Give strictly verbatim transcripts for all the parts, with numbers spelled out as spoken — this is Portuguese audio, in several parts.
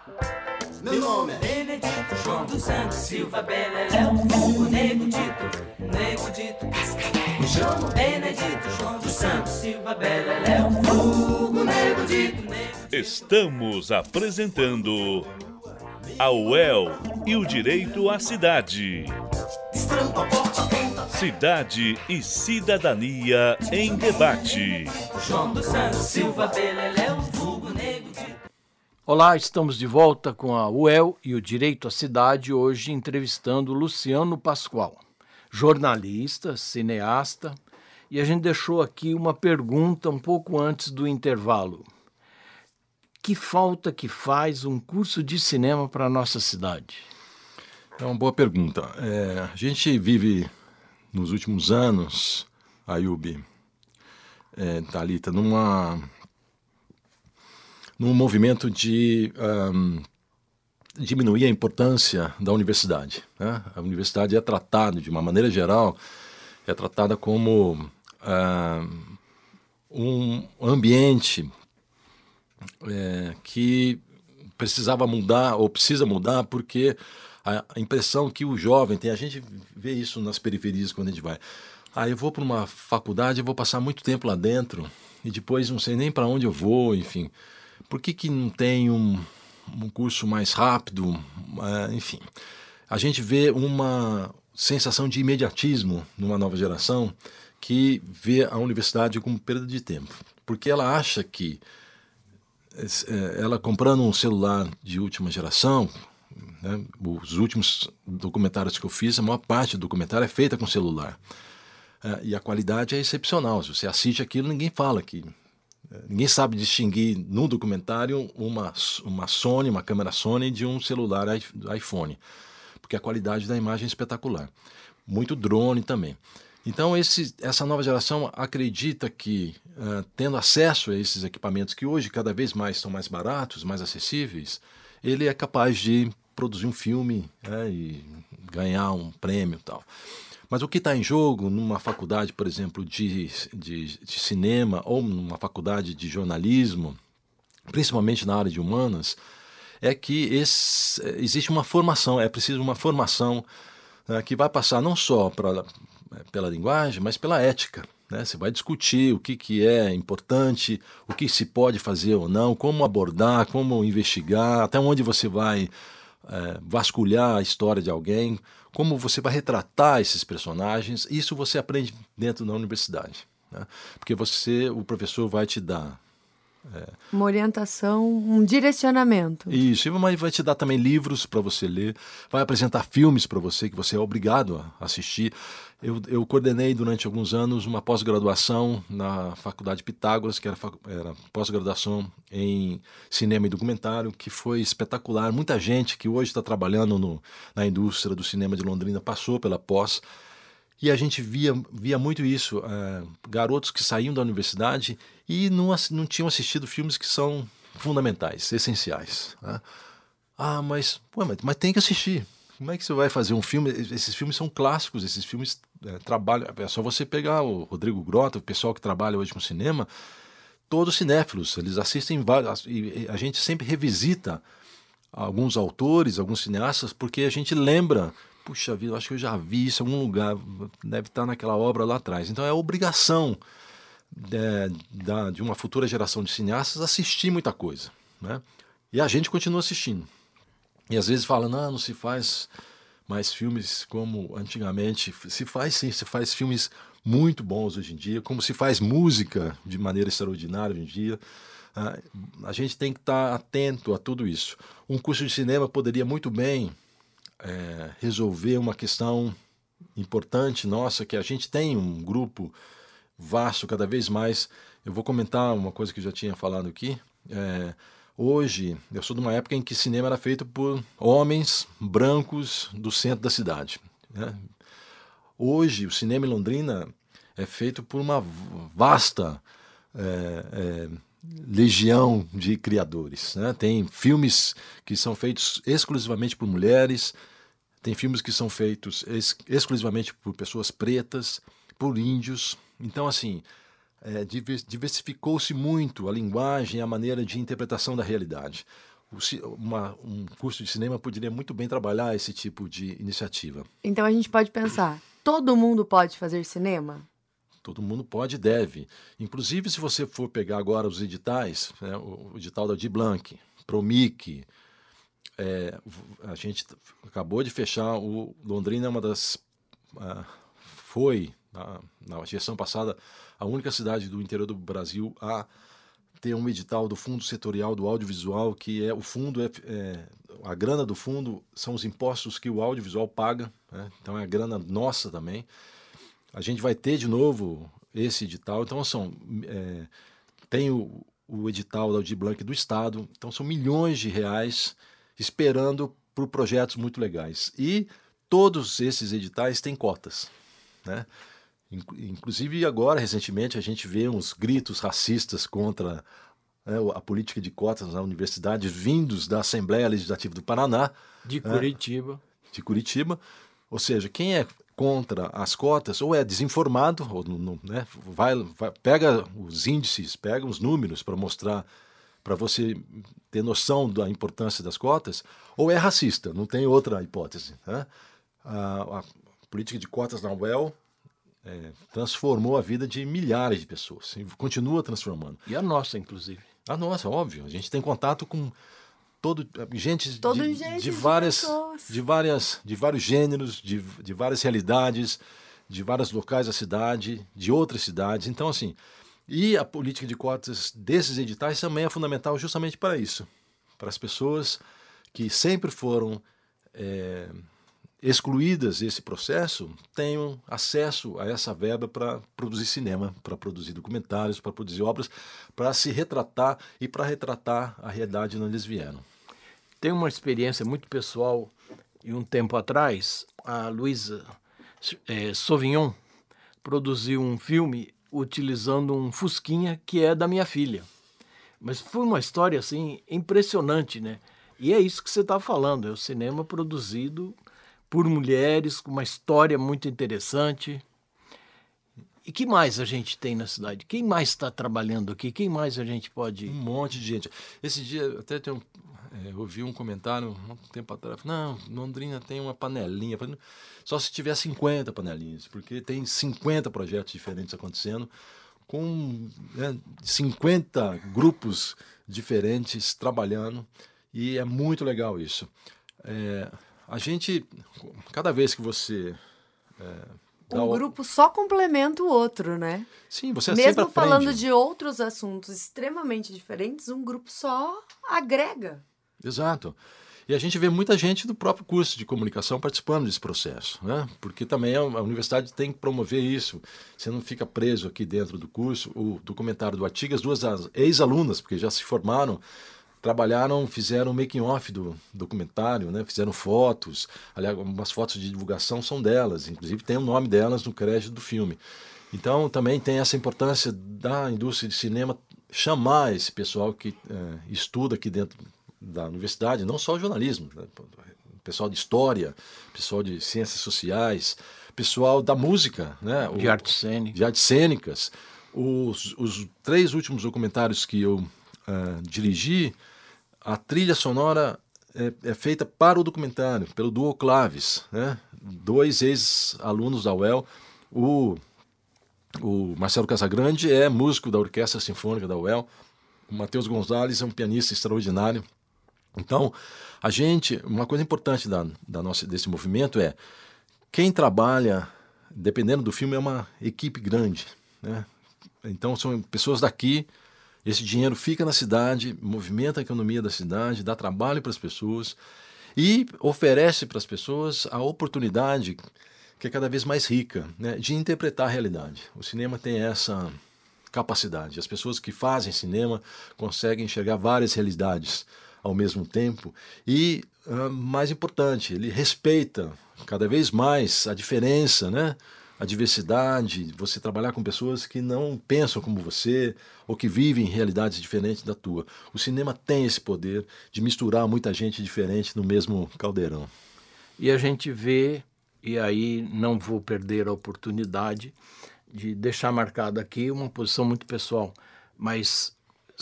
Meu nome é Benedito João dos Santos Silva Beleléu, o Nego Dito, Nego Dito Cascavel. Me chamo Benedito João dos Santos Silva Beleléu, o Nego Dito, Nego Dito. Estamos apresentando a U E L e o Direito à Cidade. Cidade e Cidadania em Debate. João dos Santos Silva Beleléu, vulgo Nego Dito. Olá, estamos de volta com a U E L e o Direito à Cidade, hoje entrevistando Luciano Pascoal, jornalista, cineasta, e a gente deixou aqui uma pergunta um pouco antes do intervalo. Que falta que faz um curso de cinema para a nossa cidade? É uma boa pergunta. É, a gente vive nos últimos anos, Ayub, é, Thalita, numa... num movimento de um, diminuir a importância da universidade, né? A universidade é tratada, de uma maneira geral, é tratada como uh, um ambiente é, que precisava mudar, ou precisa mudar, porque a impressão que o jovem tem, a gente vê isso nas periferias quando a gente vai. Ah, eu vou para uma faculdade, eu vou passar muito tempo lá dentro, e depois não sei nem para onde eu vou, enfim... Por que que não tem um, um curso mais rápido? Uh, enfim, a gente vê uma sensação de imediatismo numa nova geração que vê a universidade como perda de tempo. Porque ela acha que ela comprando um celular de última geração, né, os últimos documentários que eu fiz, a maior parte do documentário é feita com celular. Uh, e a qualidade é excepcional. Se você assiste aquilo, ninguém fala que... Ninguém sabe distinguir no documentário uma, uma Sony, uma câmera Sony de um celular iPhone, porque a qualidade da imagem é espetacular. Muito drone também. Então esse, essa nova geração acredita que, uh, tendo acesso a esses equipamentos que hoje cada vez mais são mais baratos, mais acessíveis, ele é capaz de produzir um filme, né, e ganhar um prêmio e tal. Mas o que está em jogo numa faculdade, por exemplo, de, de, de cinema ou numa faculdade de jornalismo, principalmente na área de humanas, é que esse, existe uma formação, é preciso uma formação, né, que vai passar não só pra, pela linguagem, mas pela ética. Né? Você vai discutir o que, que é importante, o que se pode fazer ou não, como abordar, como investigar, até onde você vai é, vasculhar a história de alguém, como você vai retratar esses personagens. Isso você aprende dentro da universidade, né? Porque você, o professor vai te dar... É, uma orientação, um direcionamento. Isso, mas vai te dar também livros para você ler, vai apresentar filmes para você que você é obrigado a assistir. Eu, eu coordenei durante alguns anos uma pós-graduação na Faculdade Pitágoras, que era, era pós-graduação em cinema e documentário, que foi espetacular. Muita gente que hoje está trabalhando no, na indústria do cinema de Londrina passou pela pós, e a gente via, via muito isso, é, garotos que saíam da universidade e não, não tinham assistido filmes que são fundamentais, essenciais, né? Ah, mas, pô, mas, mas tem que assistir. Como é que você vai fazer um filme? Esses filmes são clássicos, esses filmes é, trabalham... É só você pegar o Rodrigo Grota, o pessoal que trabalha hoje com cinema, todos cinéfilos, eles assistem vários... E a gente sempre revisita alguns autores, alguns cineastas, porque a gente lembra... Puxa vida, eu acho que eu já vi isso em algum lugar, deve estar naquela obra lá atrás. Então é a obrigação de, de, de uma futura geração de cineastas assistir muita coisa, né? E a gente continua assistindo. E às vezes fala, não, não se faz mais filmes como antigamente. Se faz sim, se faz filmes muito bons hoje em dia, como se faz música de maneira extraordinária hoje em dia. A gente tem que estar atento a tudo isso. Um curso de cinema poderia muito bem... É, resolver uma questão importante nossa, que a gente tem um grupo vasto cada vez mais. Eu vou comentar uma coisa que eu já tinha falado aqui. É, hoje, eu sou de uma época em que cinema era feito por homens brancos do centro da cidade, né? Hoje, o cinema em Londrina é feito por uma vasta é, é, legião de criadores, né? Tem filmes que são feitos exclusivamente por mulheres, tem filmes que são feitos ex- exclusivamente por pessoas pretas, por índios. Então, assim, é, diversificou-se muito a linguagem e a maneira de interpretação da realidade. uma, um curso de cinema poderia muito bem trabalhar esse tipo de iniciativa. Então a gente pode pensar, todo mundo pode fazer cinema? Todo mundo pode e deve. Inclusive, se você for pegar agora os editais, né, o, o edital da Aldir Blanc, Promic, é, a gente acabou de fechar, o Londrina é uma das... Uh, foi, na, na gestão passada, a única cidade do interior do Brasil a ter um edital do Fundo Setorial do Audiovisual, que é o fundo, é, é, a grana do fundo são os impostos que o audiovisual paga, né? Então é a grana nossa também. A gente vai ter de novo esse edital, então são, é, tem o, o edital da Aldir Blanc do Estado, então são milhões de reais esperando por projetos muito legais. E todos esses editais têm cotas, né? Inclusive agora, recentemente, a gente vê uns gritos racistas contra, né, a política de cotas na universidade, vindos da Assembleia Legislativa do Paraná. De Curitiba. Né, de Curitiba. Ou seja, quem é contra as cotas ou é desinformado, ou não, né, vai, vai, pega os índices, pega os números para mostrar, para você ter noção da importância das cotas, ou é racista, não tem outra hipótese. Né? A, a política de cotas na U E L é, transformou a vida de milhares de pessoas, e continua transformando. E a nossa, inclusive. A nossa, óbvio. A gente tem contato com todo gente, todo de, gente de várias de, de várias de vários gêneros, de, de várias realidades, de vários locais da cidade, de outras cidades. Então, assim, e a política de cotas desses editais também é fundamental justamente para isso, para as pessoas que sempre foram é, excluídas desse processo tenham acesso a essa verba para produzir cinema, para produzir documentários, para produzir obras, para se retratar e para retratar a realidade onde eles vieram. Tem uma experiência muito pessoal, e um tempo atrás, a Luísa é, Sauvignon produziu um filme utilizando um Fusquinha que é da minha filha. Mas foi uma história assim impressionante, né? E é isso que você está falando, é o cinema produzido por mulheres, com uma história muito interessante. E que mais a gente tem na cidade? Quem mais está trabalhando aqui? Quem mais a gente pode... Um monte de gente. Esse dia até tem um, é, eu ouvi um comentário um tempo atrás. Não, Londrina tem uma panelinha. Só se tiver cinquenta panelinhas, porque tem cinquenta projetos diferentes acontecendo, com, né, cinquenta grupos diferentes trabalhando, e é muito legal isso. É, a gente, cada vez que você... É, Um grupo só complementa o outro, né? Sim, você Mesmo sempre aprende. Falando de outros assuntos extremamente diferentes, um grupo só agrega. Exato. E a gente vê muita gente do próprio curso de comunicação participando desse processo, né? Porque também a universidade tem que promover isso. Você não fica preso aqui dentro do curso. O documentário do Artigas, duas ex-alunas, porque já se formaram, trabalharam, fizeram o making-off do documentário, né? Fizeram fotos, aliás, umas fotos de divulgação são delas, inclusive tem o nome delas no crédito do filme. Então também tem essa importância da indústria de cinema chamar esse pessoal que é, estuda aqui dentro da universidade, não só o jornalismo, né? Pessoal de história, pessoal de ciências sociais, pessoal da música, né? De artes cênicas. De artes cênicas. Os, os três últimos documentários que eu uh, dirigi, a trilha sonora é, é feita para o documentário, pelo Duo Claves, né? Dois ex-alunos da U E L. O, o Marcelo Casagrande é músico da Orquestra Sinfônica da U E L. O Matheus Gonzalez é um pianista extraordinário. Então, a gente, uma coisa importante da, da nossa, desse movimento é quem trabalha, dependendo do filme, é uma equipe grande, né? Então, são pessoas daqui. Esse dinheiro fica na cidade, movimenta a economia da cidade, dá trabalho para as pessoas e oferece para as pessoas a oportunidade, que é cada vez mais rica, né, de interpretar a realidade. O cinema tem essa capacidade. As pessoas que fazem cinema conseguem enxergar várias realidades ao mesmo tempo e, uh, mais importante, ele respeita cada vez mais a diferença, né? A diversidade, você trabalhar com pessoas que não pensam como você ou que vivem realidades diferentes da tua. O cinema tem esse poder de misturar muita gente diferente no mesmo caldeirão. E a gente vê, e aí não vou perder a oportunidade de deixar marcado aqui uma posição muito pessoal, mas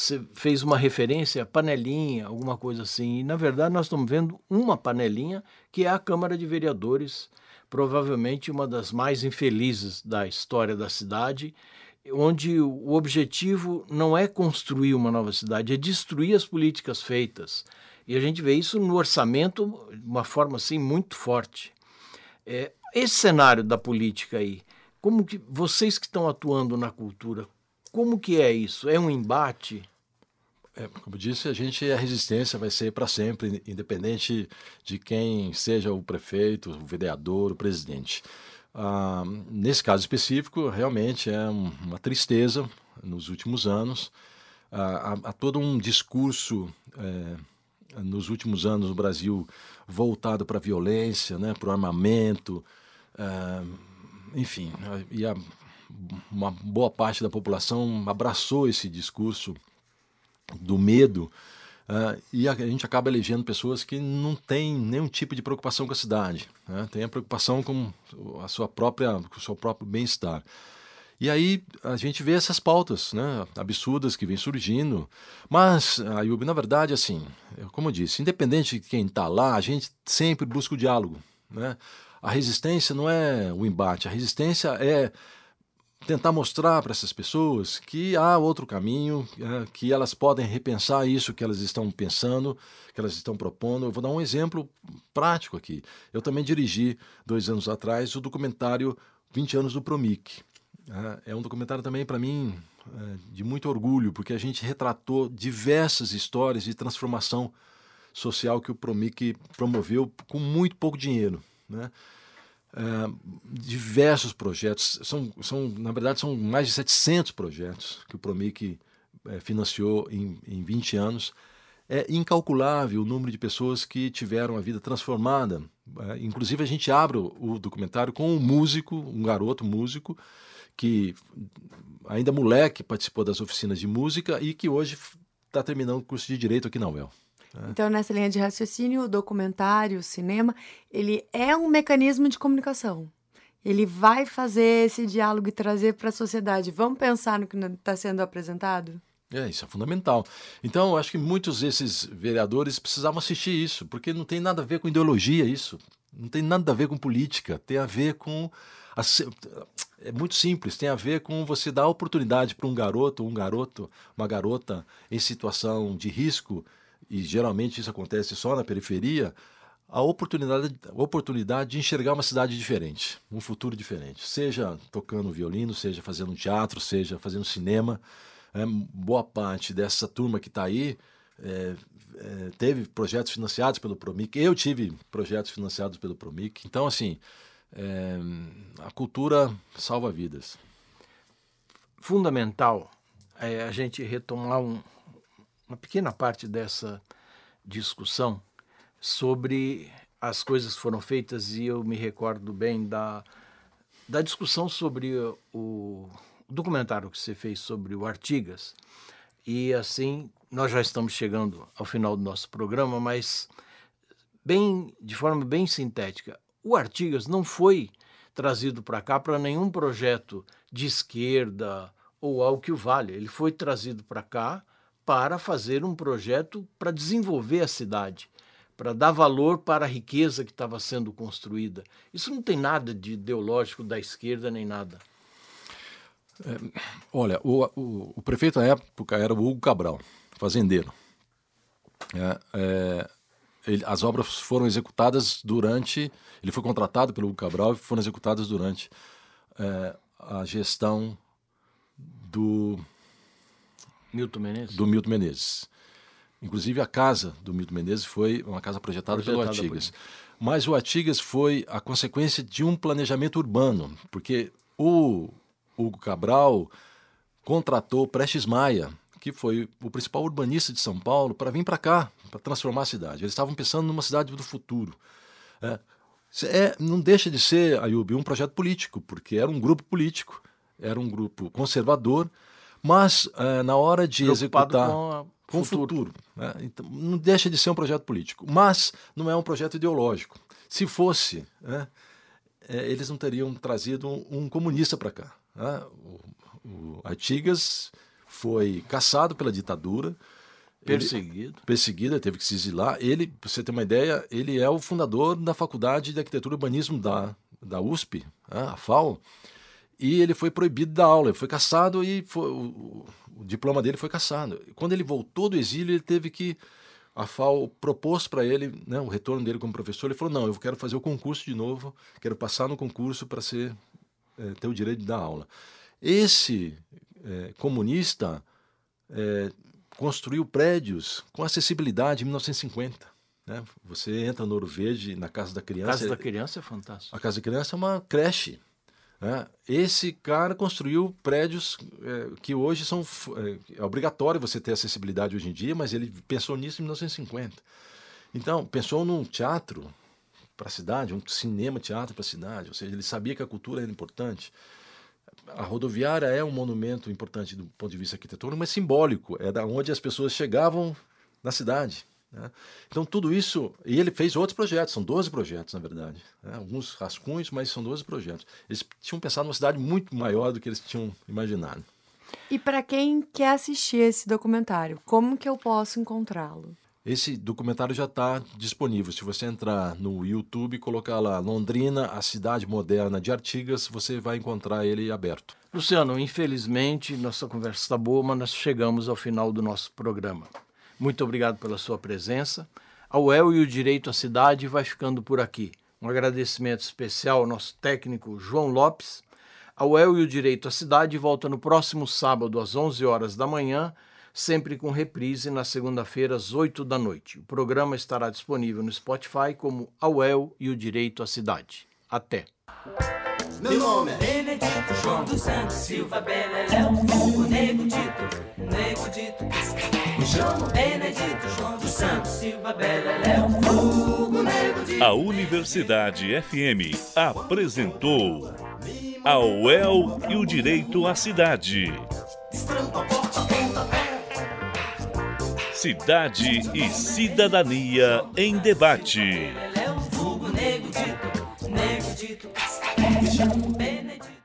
você fez uma referência a panelinha, alguma coisa assim, e na verdade nós estamos vendo uma panelinha que é a Câmara de Vereadores, provavelmente uma das mais infelizes da história da cidade, onde o objetivo não é construir uma nova cidade, é destruir as políticas feitas. E a gente vê isso no orçamento de uma forma assim muito forte. É, esse cenário da política aí, como que vocês que estão atuando na cultura, como que é isso? É um embate? É, como disse, a gente, a resistência vai ser para sempre, independente de quem seja o prefeito, o vereador, o presidente. Ah, nesse caso específico, realmente é um, uma tristeza nos últimos anos. Ah, há, há todo um discurso é, nos últimos anos no Brasil voltado para a violência, né, para o armamento, ah, enfim, e a, uma boa parte da população abraçou esse discurso do medo, uh, e a, a gente acaba elegendo pessoas que não têm nenhum tipo de preocupação com a cidade, né? Tem a preocupação com a sua própria, com o seu próprio bem-estar. E aí a gente vê essas pautas, né, absurdas que vêm surgindo, mas, Ayub, na verdade, assim, como eu disse, independente de quem está lá, a gente sempre busca o diálogo, né? A resistência não é o embate, a resistência é tentar mostrar para essas pessoas que há outro caminho, é, que elas podem repensar isso que elas estão pensando, que elas estão propondo. Eu vou dar um exemplo prático aqui. Eu também dirigi, dois anos atrás, o documentário vinte anos do Promic. É um documentário também, para mim, é, de muito orgulho, porque a gente retratou diversas histórias de transformação social que o Promic promoveu com muito pouco dinheiro, né? Uh, diversos projetos, são, são, na verdade são mais de setecentos projetos que o Promic eh, financiou em, em vinte anos. É incalculável o número de pessoas que tiveram a vida transformada. Uh, inclusive a gente abre o, o documentário com um músico, um garoto músico, que ainda moleque participou das oficinas de música e que hoje está terminando o curso de Direito aqui na U E L. Então, nessa linha de raciocínio, o documentário, o cinema, ele é um mecanismo de comunicação. Ele vai fazer esse diálogo e trazer para a sociedade. Vamos pensar no que está sendo apresentado? É, isso é fundamental. Então, eu acho que muitos desses vereadores precisavam assistir isso, porque não tem nada a ver com ideologia isso. Não tem nada a ver com política. Tem a ver com... A, é muito simples, tem a ver com você dar oportunidade para um garoto, um garoto, uma garota em situação de risco, e geralmente isso acontece só na periferia, a oportunidade, a oportunidade de enxergar uma cidade diferente, um futuro diferente, seja tocando violino, seja fazendo teatro, seja fazendo cinema. É, boa parte dessa turma que está aí é, é, teve projetos financiados pelo Promic, eu tive projetos financiados pelo Promic, então assim, é, a cultura salva vidas. Fundamental é a gente retomar um uma pequena parte dessa discussão sobre as coisas que foram feitas, e eu me recordo bem da, da discussão sobre o, o documentário que você fez sobre o Artigas. E assim, nós já estamos chegando ao final do nosso programa, mas bem, de forma bem sintética, o Artigas não foi trazido para cá para nenhum projeto de esquerda ou algo que o valha. Ele foi trazido para cá para fazer um projeto para desenvolver a cidade, para dar valor para a riqueza que estava sendo construída. Isso não tem nada de ideológico da esquerda nem nada. É, olha, o, o, o prefeito na época era o Hugo Cabral, fazendeiro. É, é, ele, as obras foram executadas durante... Ele foi contratado pelo Hugo Cabral e foram executadas durante é, a gestão do... Milton Menezes? Do Milton Menezes. Inclusive a casa do Milton Menezes foi uma casa projetada, projetada pelo Artigas. Por... Mas o Artigas foi a consequência de um planejamento urbano, porque o Hugo Cabral contratou Prestes Maia, que foi o principal urbanista de São Paulo, para vir para cá, para transformar a cidade. Eles estavam pensando numa cidade do futuro. É, é, não deixa de ser, Ayub, um projeto político, porque era um grupo político, era um grupo conservador, mas é, na hora de preocupado executar com, a com o futuro, futuro né? Então, não deixa de ser um projeto político, mas não é um projeto ideológico. Se fosse, né, é, eles não teriam trazido um, um comunista para cá. Né? O, o Artigas foi caçado pela ditadura. Perseguido. Ele, perseguido, ele teve que se exilar. Ele, para você ter uma ideia, ele é o fundador da Faculdade de Arquitetura e Urbanismo da, da U S P, a F A U, e ele foi proibido da aula, ele foi caçado e foi, o, o diploma dele foi caçado. Quando ele voltou do exílio, ele teve que... A F A U propôs para ele, né, o retorno dele como professor. Ele falou, não, eu quero fazer o concurso de novo, quero passar no concurso para ser, é, ter o direito de dar aula. Esse é, comunista é, construiu prédios com acessibilidade em mil novecentos e cinquenta. Né? Você entra no Ouro Verde, na Casa da Criança. A Casa da Criança é fantástico. A Casa da Criança é uma creche. Né? Esse cara construiu prédios é, que hoje são... É, é obrigatório você ter acessibilidade hoje em dia, mas ele pensou nisso em mil novecentos e cinquenta. Então, pensou num teatro para a cidade, um cinema-teatro para a cidade, ou seja, ele sabia que a cultura era importante. A rodoviária é um monumento importante do ponto de vista arquitetônico, mas simbólico, é da onde as pessoas chegavam na cidade. Né? Então tudo isso, e ele fez outros projetos, são doze projetos na verdade, né? Alguns rascunhos, mas são doze projetos. Eles tinham pensado numa cidade muito maior do que eles tinham imaginado. E para quem quer assistir esse documentário, como que eu posso encontrá-lo? Esse documentário já está disponível. Se você entrar no YouTube e colocar lá Londrina, a cidade moderna de Artigas, você vai encontrar ele aberto. Luciano, infelizmente, nossa conversa está boa, mas nós chegamos ao final do nosso programa. Muito obrigado pela sua presença. A U E L e o Direito à Cidade vai ficando por aqui. Um agradecimento especial ao nosso técnico João Lopes. A U E L e o Direito à Cidade volta no próximo sábado às onze horas da manhã, sempre com reprise na segunda-feira às oito da noite. O programa estará disponível no Spotify como A U E L e o Direito à Cidade. Até! Meu nome é Benedito João dos Santos Silva Beleléu, o Nego Dito, Nego Dito Cascavel. Me chamo Benedito João dos Santos Silva Beleléu, o Nego Dito. A Universidade F M apresentou a U E L e o Direito à Cidade. Destrampa a porta, pontapé. Cidade e cidadania em debate. Beleléu, vulgo Nego Dito, Nego Dito Cascavel. Me chamo Benedito.